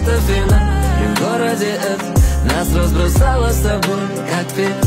это финал, и в городе F нас разбросало с тобой, как пепел.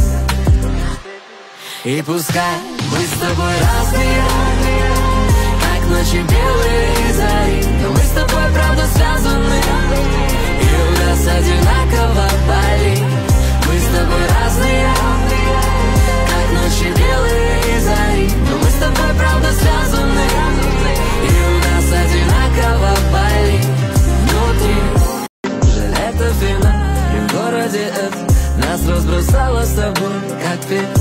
И пускай мы с тобой разные, как ночи белые и зари, но мы с тобой правда связаны, и у нас одинаково болит. Мы с тобой разные, как ночи белые и зари, но мы с тобой правда связаны, и у нас одинаково болит внутри. Жаль, это финал, и в городе F нас разбросало с тобой, как пепел.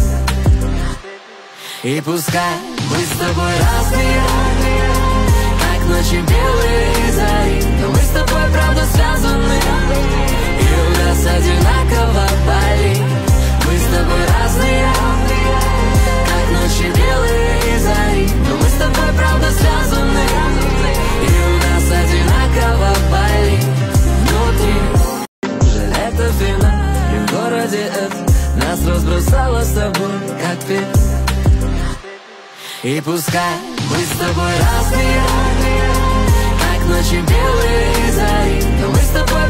И пускай мы с тобой разные, как ночи белые и зари, но мы с тобой правда связаны, и у нас одинаково болит. Мы с тобой разные, как ночи белые и зари, но мы с тобой правда связаны, и у нас одинаково болит внутри. Жаль, это финал, и в городе F нас разбросало с тобой, как пепел. И пускай мы с тобой разные, как ночи белые и зари, но мы с тобой